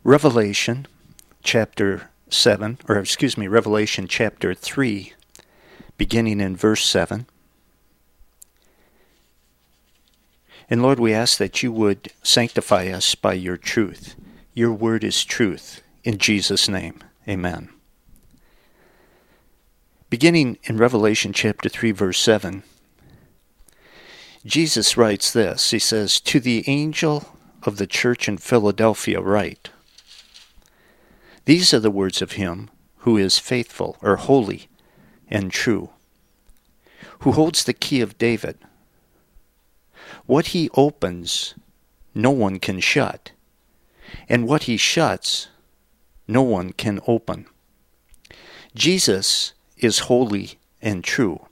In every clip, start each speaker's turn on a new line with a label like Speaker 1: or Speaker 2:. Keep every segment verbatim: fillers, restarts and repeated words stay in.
Speaker 1: Revelation chapter seven, or excuse me, Revelation chapter three, beginning in verse seven. And Lord, we ask that you would sanctify us by your truth. Your word is truth. In Jesus' name, amen. Beginning in Revelation chapter three, verse seven, Jesus writes this. He says, "To the angel of the church in Philadelphia write, these are the words of him who is faithful, or holy, and true, who holds the key of David. What he opens, no one can shut, and what he shuts, no one can open." Jesus is holy and true.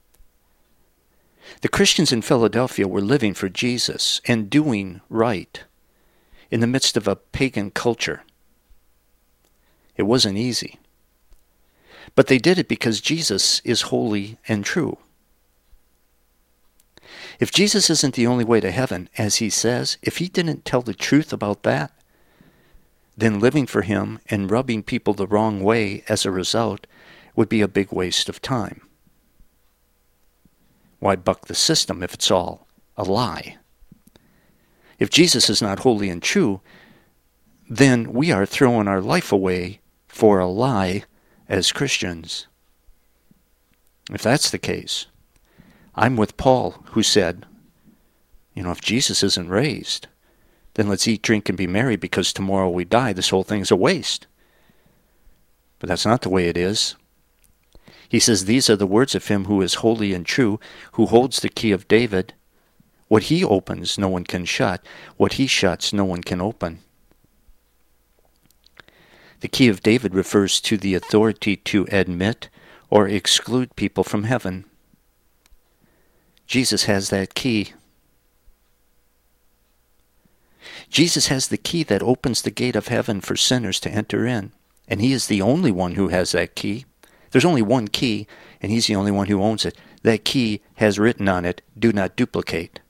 Speaker 1: The Christians in Philadelphia were living for Jesus and doing right in the midst of a pagan culture. It wasn't easy. But they did it because Jesus is holy and true. If Jesus isn't the only way to heaven, as he says, if he didn't tell the truth about that, then living for him and rubbing people the wrong way as a result would be a big waste of time. Why buck the system if it's all a lie? If Jesus is not holy and true, then we are throwing our life away for a lie as Christians. If that's the case, I'm with Paul, who said, you know, if Jesus isn't raised, then let's eat, drink, and be merry, because tomorrow we die. This whole thing's a waste. But that's not the way it is. He says, these are the words of him who is holy and true, who holds the key of David. What he opens, no one can shut. What he shuts, no one can open. The key of David refers to the authority to admit or exclude people from heaven. Jesus has that key. Jesus has the key that opens the gate of heaven for sinners to enter in. And he is the only one who has that key. There's only one key, and he's the only one who owns it. That key has written on it, do not duplicate.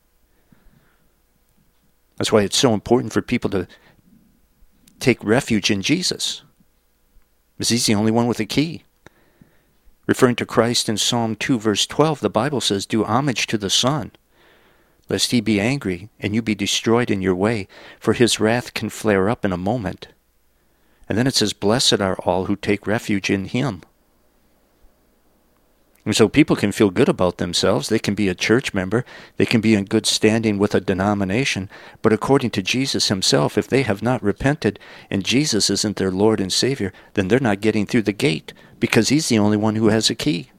Speaker 1: That's why it's so important for people to take refuge in Jesus, because he's the only one with a key. Referring to Christ in Psalm two, verse twelve, the Bible says, do homage to the Son, lest he be angry and you be destroyed in your way, for his wrath can flare up in a moment. And then it says, blessed are all who take refuge in him. And so people can feel good about themselves. They can be a church member. They can be in good standing with a denomination. But according to Jesus himself, if they have not repented and Jesus isn't their Lord and Savior, then they're not getting through the gate, because he's the only one who has a key.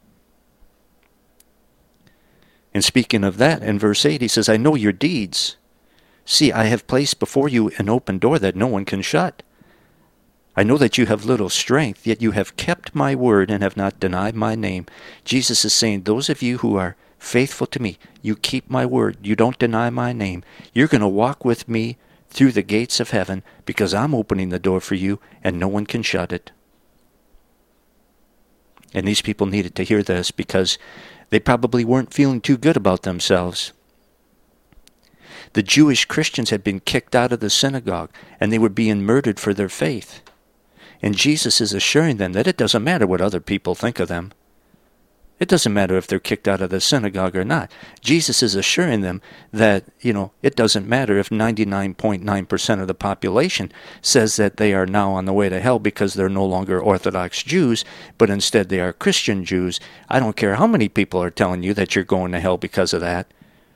Speaker 1: And speaking of that, in verse eight, he says, I know your deeds. See, I have placed before you an open door that no one can shut. I know that you have little strength, yet you have kept my word and have not denied my name. Jesus is saying, those of you who are faithful to me, you keep my word, you don't deny my name, you're going to walk with me through the gates of heaven, because I'm opening the door for you and no one can shut it. And these people needed to hear this, because they probably weren't feeling too good about themselves. The Jewish Christians had been kicked out of the synagogue, and they were being murdered for their faith. And Jesus is assuring them that it doesn't matter what other people think of them. It doesn't matter if they're kicked out of the synagogue or not. Jesus is assuring them that, you know, it doesn't matter if ninety-nine point nine percent of the population says that they are now on the way to hell because they're no longer Orthodox Jews, but instead they are Christian Jews. I don't care how many people are telling you that you're going to hell because of that.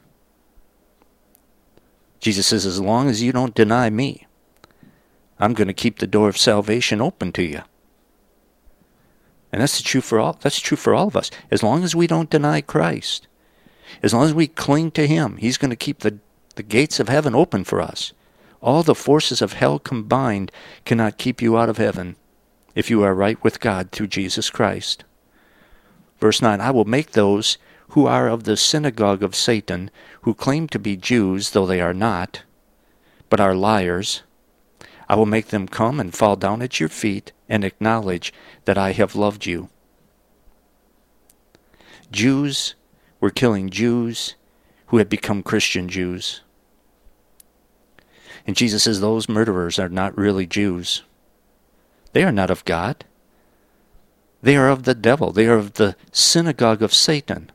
Speaker 1: Jesus says, as long as you don't deny me, I'm going to keep the door of salvation open to you. And that's true for all. That's true for all of us. As long as we don't deny Christ, as long as we cling to him, he's going to keep the, the gates of heaven open for us. All the forces of hell combined cannot keep you out of heaven if you are right with God through Jesus Christ. Verse nine, I will make those who are of the synagogue of Satan, who claim to be Jews, though they are not, but are liars, I will make them come and fall down at your feet and acknowledge that I have loved you. Jews were killing Jews who had become Christian Jews. And Jesus says those murderers are not really Jews. They are not of God. They are of the devil. They are of the synagogue of Satan.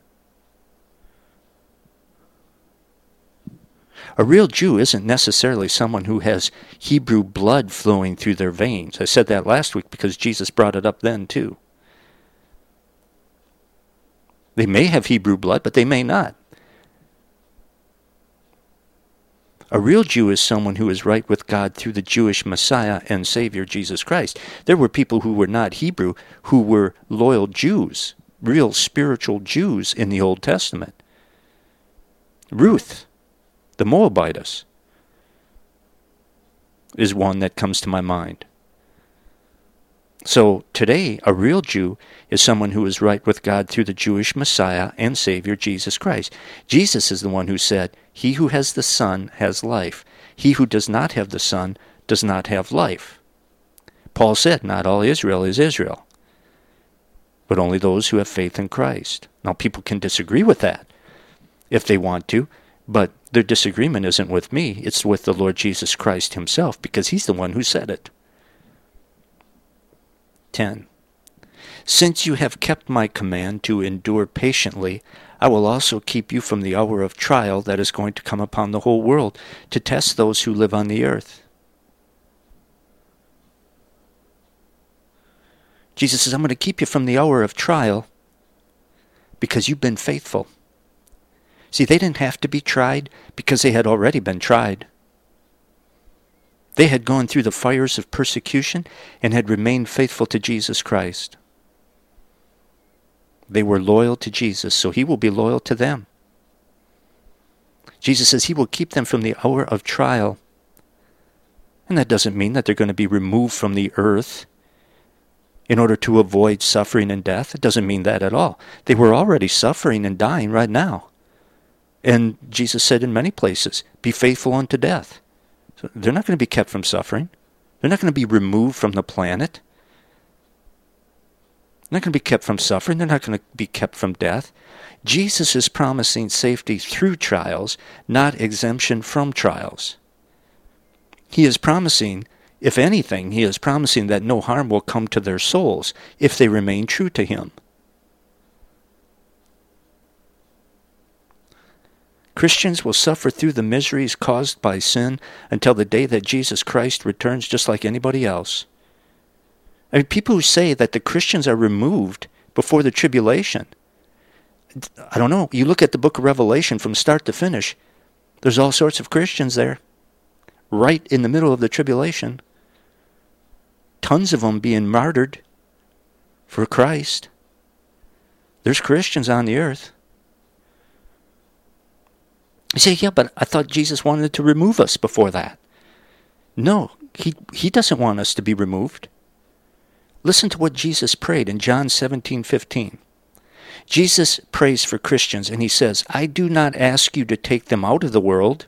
Speaker 1: A real Jew isn't necessarily someone who has Hebrew blood flowing through their veins. I said that last week because Jesus brought it up then too. They may have Hebrew blood, but they may not. A real Jew is someone who is right with God through the Jewish Messiah and Savior, Jesus Christ. There were people who were not Hebrew who were loyal Jews, real spiritual Jews in the Old Testament. Ruth, the Moabitess, is one that comes to my mind. So today, a real Jew is someone who is right with God through the Jewish Messiah and Savior, Jesus Christ. Jesus is the one who said, "He who has the Son has life. He who does not have the Son does not have life." Paul said, not all Israel is Israel, but only those who have faith in Christ. Now, people can disagree with that if they want to, but their disagreement isn't with me. It's with the Lord Jesus Christ himself, because he's the one who said it. ten. Since you have kept my command to endure patiently, I will also keep you from the hour of trial that is going to come upon the whole world to test those who live on the earth. Jesus says, I'm going to keep you from the hour of trial because you've been faithful. See, they didn't have to be tried because they had already been tried. They had gone through the fires of persecution and had remained faithful to Jesus Christ. They were loyal to Jesus, so he will be loyal to them. Jesus says he will keep them from the hour of trial. And that doesn't mean that they're going to be removed from the earth in order to avoid suffering and death. It doesn't mean that at all. They were already suffering and dying right now. And Jesus said in many places, be faithful unto death. So they're not going to be kept from suffering. They're not going to be removed from the planet. They're not going to be kept from suffering. They're not going to be kept from death. Jesus is promising safety through trials, not exemption from trials. He is promising, if anything, he is promising that no harm will come to their souls if they remain true to him. Christians will suffer through the miseries caused by sin until the day that Jesus Christ returns, just like anybody else. I mean, people who say that the Christians are removed before the tribulation, I don't know. You look at the book of Revelation from start to finish, there's all sorts of Christians there, right in the middle of the tribulation. Tons of them being martyred for Christ. There's Christians on the earth. You say, yeah, but I thought Jesus wanted to remove us before that. No, he, he doesn't want us to be removed. Listen to what Jesus prayed in John seventeen fifteen. Jesus prays for Christians, and he says, I do not ask you to take them out of the world.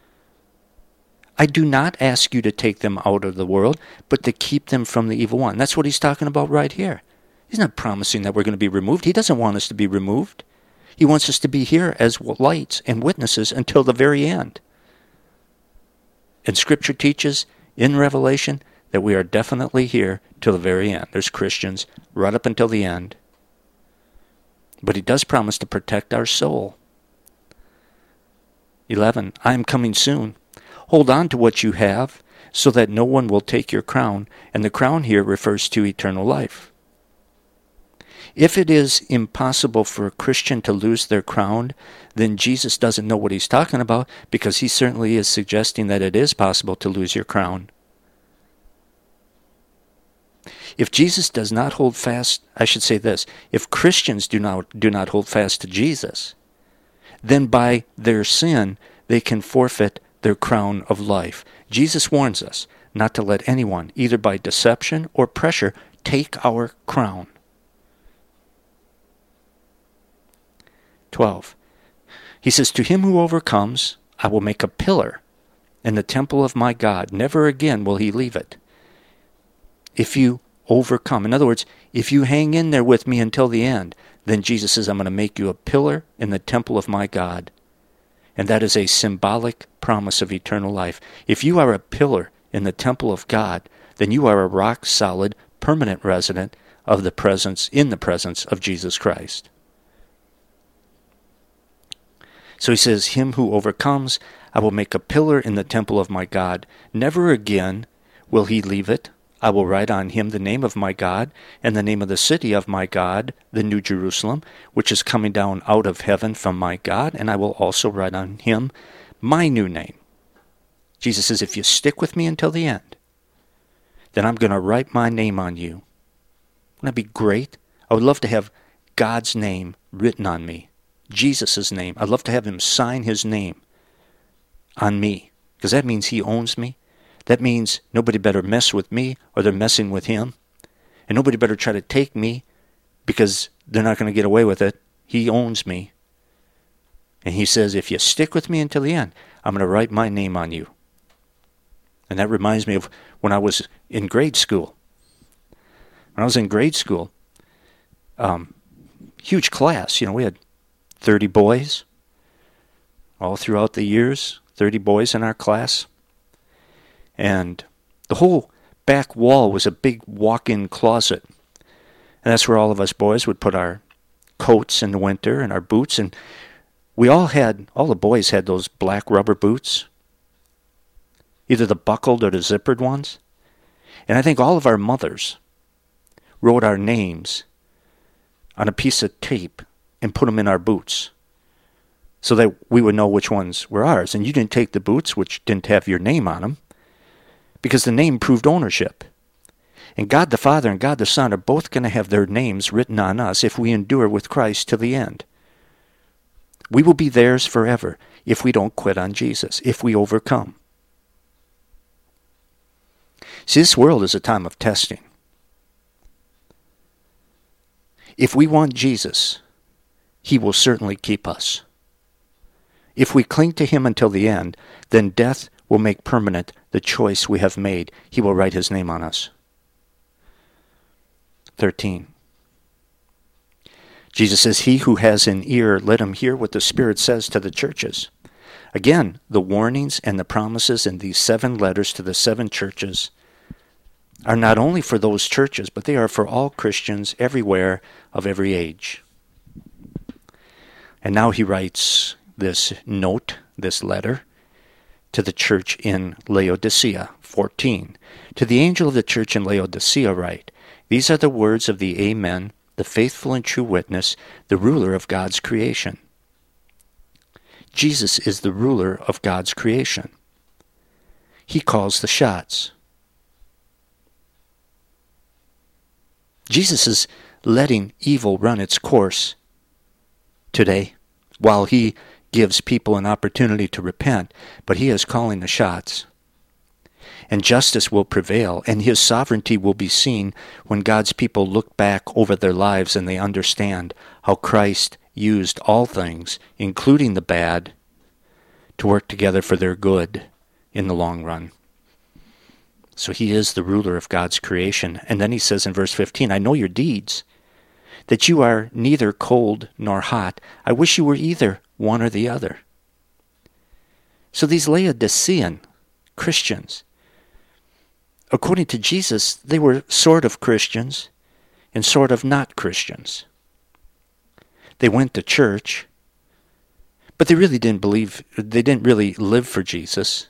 Speaker 1: I do not ask you to take them out of the world, but to keep them from the evil one. That's what he's talking about right here. He's not promising that we're going to be removed. He doesn't want us to be removed. He wants us to be here as lights and witnesses until the very end. And Scripture teaches in Revelation that we are definitely here till the very end. There's Christians right up until the end. But he does promise to protect our soul. eleven. I am coming soon. Hold on to what you have so that no one will take your crown. And the crown here refers to eternal life. If it is impossible for a Christian to lose their crown, then Jesus doesn't know what he's talking about, because he certainly is suggesting that it is possible to lose your crown. If Jesus does not hold fast, I should say this, if Christians do not, do not hold fast to Jesus, then by their sin they can forfeit their crown of life. Jesus warns us not to let anyone, either by deception or pressure, take our crown. twelve. He says, to him who overcomes, I will make a pillar in the temple of my God. Never again will he leave it. If you overcome, in other words, if you hang in there with me until the end, then Jesus says, I'm going to make you a pillar in the temple of my God. And that is a symbolic promise of eternal life. If you are a pillar in the temple of God, then you are a rock-solid, permanent resident of the presence, in the presence of Jesus Christ. So he says, him who overcomes, I will make a pillar in the temple of my God. Never again will he leave it. I will write on him the name of my God, and the name of the city of my God, the New Jerusalem, which is coming down out of heaven from my God, and I will also write on him my new name. Jesus says, if you stick with me until the end, then I'm going to write my name on you. Wouldn't that be great? I would love to have God's name written on me. Jesus' name. I'd love to have him sign his name on me, because that means he owns me. That means nobody better mess with me or they're messing with him. And nobody better try to take me because they're not going to get away with it. He owns me. And he says, if you stick with me until the end, I'm going to write my name on you. And that reminds me of when I was in grade school. When I was in grade school, um, huge class, you know, we had thirty boys all throughout the years, thirty boys in our class. And the whole back wall was a big walk-in closet. And that's where all of us boys would put our coats in the winter and our boots. And we all had, all the boys had those black rubber boots, either the buckled or the zippered ones. And I think all of our mothers wrote our names on a piece of tape and put them in our boots so that we would know which ones were ours. And you didn't take the boots which didn't have your name on them, because the name proved ownership. And God the Father and God the Son are both going to have their names written on us if we endure with Christ to the end. We will be theirs forever if we don't quit on Jesus, if we overcome. See, this world is a time of testing. If we want Jesus, he will certainly keep us. If we cling to him until the end, then death will make permanent the choice we have made. He will write his name on us. thirteen. Jesus says, he who has an ear, let him hear what the Spirit says to the churches. Again, the warnings and the promises in these seven letters to the seven churches are not only for those churches, but they are for all Christians everywhere of every age. And now he writes this note, this letter, to the church in Laodicea, fourteen. To the angel of the church in Laodicea write, these are the words of the Amen, the faithful and true witness, the ruler of God's creation. Jesus is the ruler of God's creation. He calls the shots. Jesus is letting evil run its course today while he gives people an opportunity to repent, but he is calling the shots. And justice will prevail, and his sovereignty will be seen when God's people look back over their lives and they understand how Christ used all things, including the bad, to work together for their good in the long run. So he is the ruler of God's creation. And then he says in verse fifteen, I know your deeds, that you are neither cold nor hot. I wish you were either one or the other. So these Laodicean Christians, according to Jesus, they were sort of Christians and sort of not Christians. They went to church, but they really didn't believe, they didn't really live for Jesus.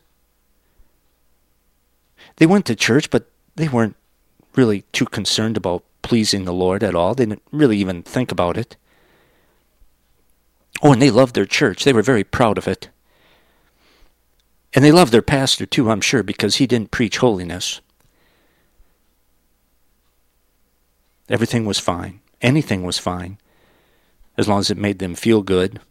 Speaker 1: They went to church, but they weren't really too concerned about pleasing the Lord at all. They didn't really even think about it. Oh, and they loved their church. They were very proud of it. And they loved their pastor too, I'm sure, because he didn't preach holiness. Everything was fine. Anything was fine, as long as it made them feel good.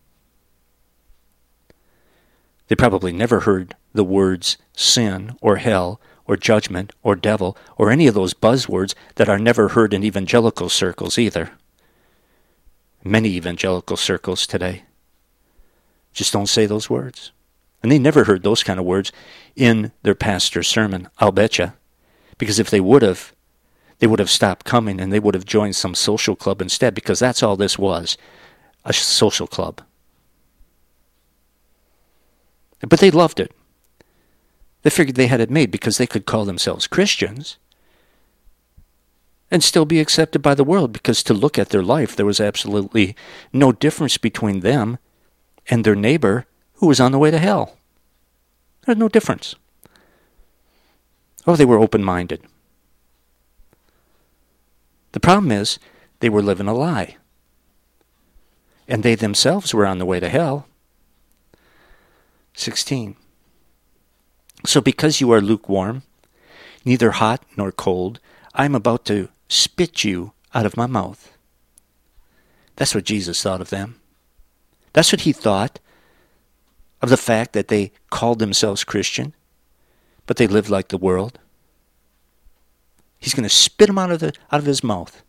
Speaker 1: They probably never heard the words sin or hell or judgment or devil or any of those buzzwords that are never heard in evangelical circles either. Many evangelical circles today just don't say those words. And they never heard those kind of words in their pastor's sermon, I'll betcha. Because if they would have, they would have stopped coming and they would have joined some social club instead, because that's all this was, a social club. But they loved it. They figured they had it made because they could call themselves Christians and still be accepted by the world, because to look at their life, there was absolutely no difference between them and their neighbor who was on the way to hell. There's no difference. Oh, they were open-minded. The problem is, they were living a lie. And they themselves were on the way to hell. sixteen. So because you are lukewarm, neither hot nor cold, I am about to spit you out of my mouth. That's what Jesus thought of them. That's what he thought of the fact that they called themselves Christian, but they lived like the world. He's going to spit them out of the out of his mouth.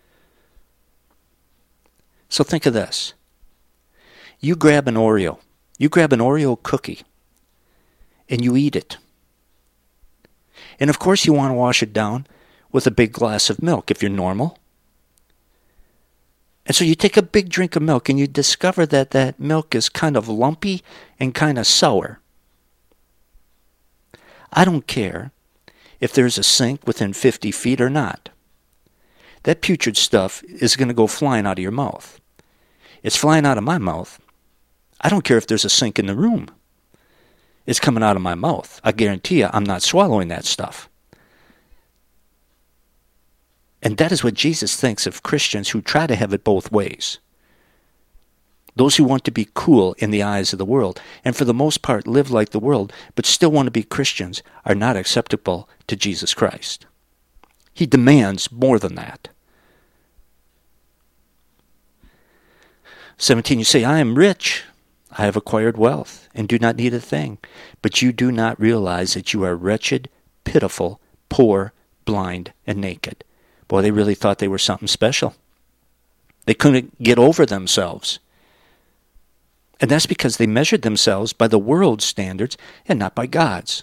Speaker 1: So think of this. You grab an Oreo. You grab an Oreo cookie, and you eat it. And of course you want to wash it down with a big glass of milk if you're normal. And so you take a big drink of milk and you discover that that milk is kind of lumpy and kind of sour. I don't care if there's a sink within fifty feet or not. That putrid stuff is going to go flying out of your mouth. It's flying out of my mouth. I don't care if there's a sink in the room. It's coming out of my mouth. I guarantee you I'm not swallowing that stuff. And that is what Jesus thinks of Christians who try to have it both ways. Those who want to be cool in the eyes of the world, and for the most part live like the world, but still want to be Christians, are not acceptable to Jesus Christ. He demands more than that. seventeen, you say, I am rich. I have acquired wealth and do not need a thing. But you do not realize that you are wretched, pitiful, poor, blind, and naked. Boy, they really thought they were something special. They couldn't get over themselves. And that's because they measured themselves by the world's standards and not by God's.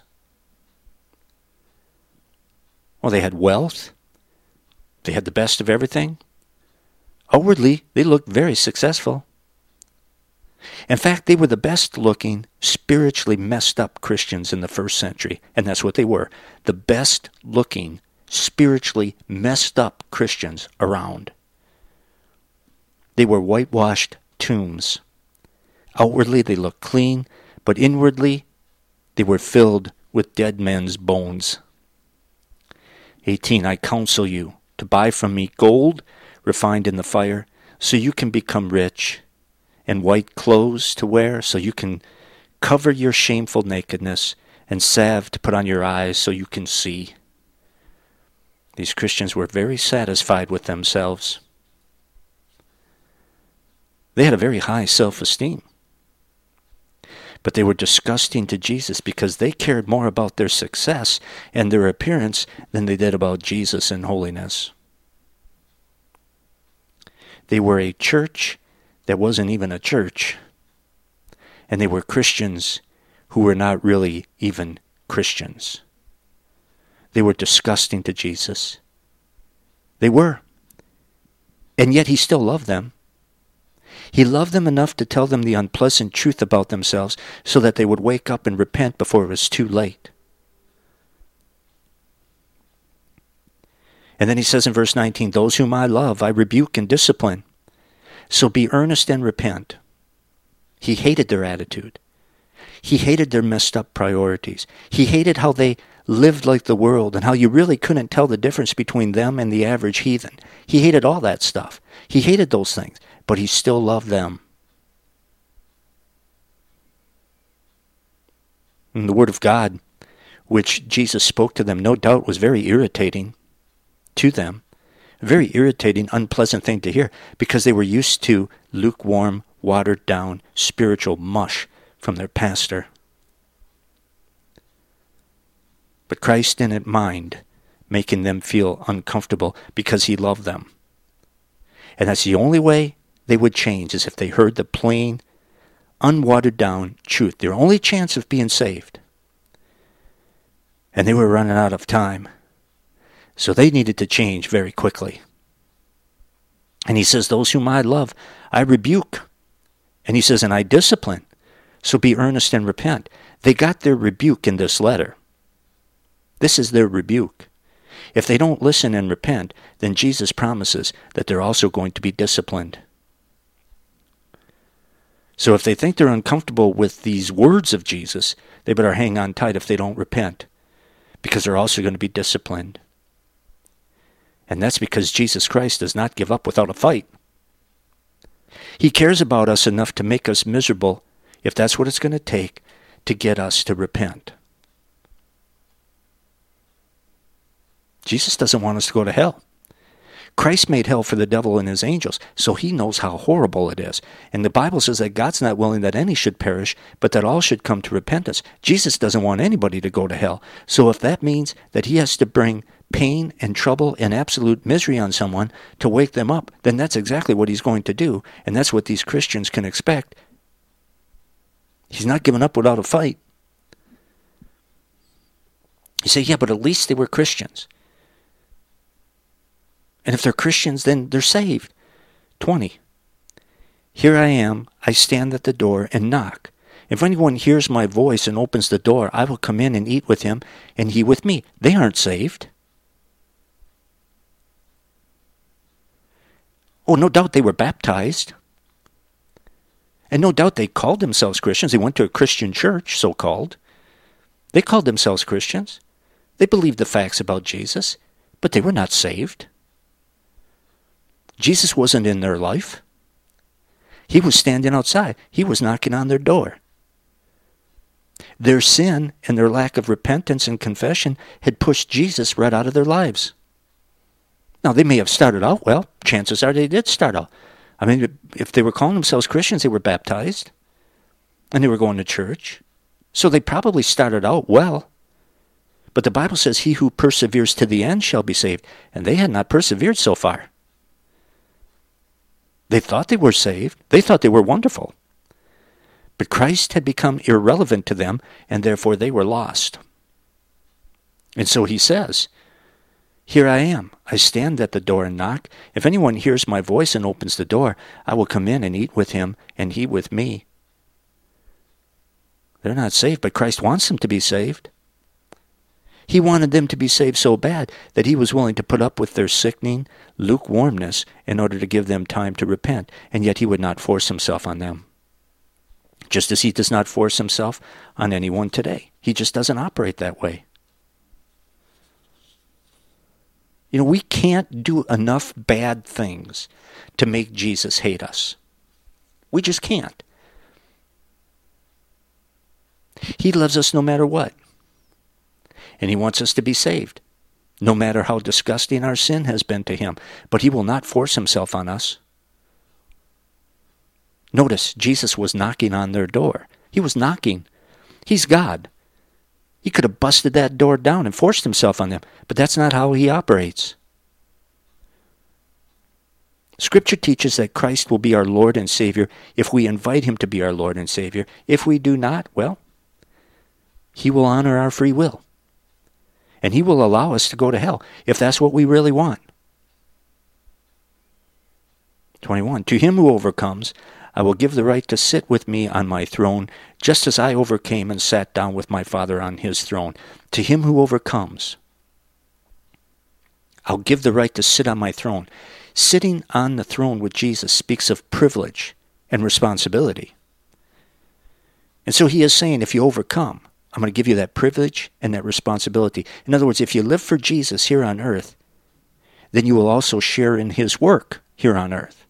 Speaker 1: Well, they had wealth. They had the best of everything. Outwardly, they looked very successful. In fact, they were the best-looking, spiritually messed up Christians in the first century. And that's what they were. The best-looking, spiritually messed up Christians around. They were whitewashed tombs. Outwardly, they looked clean, but inwardly, they were filled with dead men's bones. eighteen, I counsel you to buy from me gold refined in the fire, so you can become rich, and white clothes to wear, so you can cover your shameful nakedness, and salve to put on your eyes, so you can see. These Christians were very satisfied with themselves. They had a very high self-esteem. But they were disgusting to Jesus because they cared more about their success and their appearance than they did about Jesus and holiness. They were a church that wasn't even a church. And they were Christians who were not really even Christians. They were disgusting to Jesus. They were. And yet he still loved them. He loved them enough to tell them the unpleasant truth about themselves so that they would wake up and repent before it was too late. And then he says in verse nineteen, those whom I love, I rebuke and discipline. So be earnest and repent. He hated their attitude. He hated their messed up priorities. He hated how they lived like the world and how you really couldn't tell the difference between them and the average heathen. He hated all that stuff. He hated those things, but he still loved them. And the word of God, which Jesus spoke to them, no doubt was very irritating to them. A very irritating, unpleasant thing to hear because they were used to lukewarm, watered-down spiritual mush from their pastor. But Christ didn't mind making them feel uncomfortable because he loved them. And that's the only way they would change, is if they heard the plain, unwatered-down truth. Their only chance of being saved. And they were running out of time. So they needed to change very quickly. And he says, those whom I love, I rebuke. And he says, and I discipline. So be earnest and repent. They got their rebuke in this letter. This is their rebuke. If they don't listen and repent, then Jesus promises that they're also going to be disciplined. So if they think they're uncomfortable with these words of Jesus, they better hang on tight if they don't repent, because they're also going to be disciplined. And that's because Jesus Christ does not give up without a fight. He cares about us enough to make us miserable, if that's what it's going to take to get us to repent. Jesus doesn't want us to go to hell. Christ made hell for the devil and his angels, so he knows how horrible it is. And the Bible says that God's not willing that any should perish, but that all should come to repentance. Jesus doesn't want anybody to go to hell. So if that means that he has to bring pain and trouble and absolute misery on someone to wake them up, then that's exactly what he's going to do. And that's what these Christians can expect. He's not giving up without a fight. You say, yeah, but at least they were Christians. And if they're Christians, then they're saved. twenty. Here I am, I stand at the door and knock. If anyone hears my voice and opens the door, I will come in and eat with him, and he with me. They aren't saved. Oh, no doubt they were baptized. And no doubt they called themselves Christians. They went to a Christian church, so-called. They called themselves Christians. They believed the facts about Jesus, but they were not saved. Jesus wasn't in their life. He was standing outside. He was knocking on their door. Their sin and their lack of repentance and confession had pushed Jesus right out of their lives. Now, they may have started out well. Chances are they did start out. I mean, if they were calling themselves Christians, they were baptized. And they were going to church. So they probably started out well. But the Bible says, he who perseveres to the end shall be saved. And they had not persevered so far. They thought they were saved. They thought they were wonderful. But Christ had become irrelevant to them, and therefore they were lost. And so he says, here I am. I stand at the door and knock. If anyone hears my voice and opens the door, I will come in and eat with him, and he with me. They're not saved, but Christ wants them to be saved. He wanted them to be saved so bad that he was willing to put up with their sickening lukewarmness in order to give them time to repent, and yet he would not force himself on them. Just as he does not force himself on anyone today. He just doesn't operate that way. You know, we can't do enough bad things to make Jesus hate us. We just can't. He loves us no matter what. And he wants us to be saved, no matter how disgusting our sin has been to him. But he will not force himself on us. Notice, Jesus was knocking on their door. He was knocking. He's God. He could have busted that door down and forced himself on them, but that's not how he operates. Scripture teaches that Christ will be our Lord and Savior if we invite him to be our Lord and Savior. If we do not, well, he will honor our free will. And he will allow us to go to hell if that's what we really want. twenty-one. To him who overcomes, I will give the right to sit with me on my throne, just as I overcame and sat down with my Father on his throne. To him who overcomes, I'll give the right to sit on my throne. Sitting on the throne with Jesus speaks of privilege and responsibility. And so he is saying, if you overcome, I'm going to give you that privilege and that responsibility. In other words, if you live for Jesus here on earth, then you will also share in his work here on earth.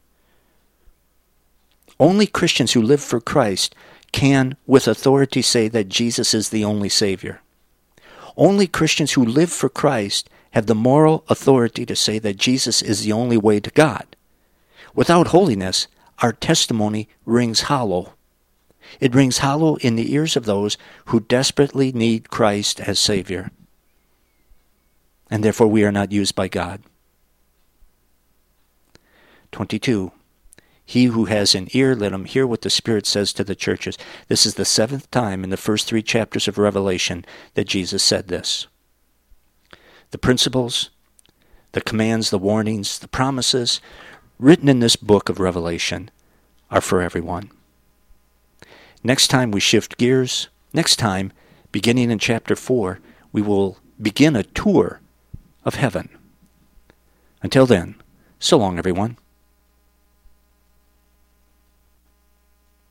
Speaker 1: Only Christians who live for Christ can, with authority, say that Jesus is the only Savior. Only Christians who live for Christ have the moral authority to say that Jesus is the only way to God. Without holiness, our testimony rings hollow. It rings hollow in the ears of those who desperately need Christ as Savior. And therefore we are not used by God. twenty-two. He who has an ear, let him hear what the Spirit says to the churches. This is the seventh time in the first three chapters of Revelation that Jesus said this. The principles, the commands, the warnings, the promises written in this book of Revelation are for everyone. Next time we shift gears. Next time, beginning in chapter four, we will begin a tour of heaven. Until then, so long, everyone.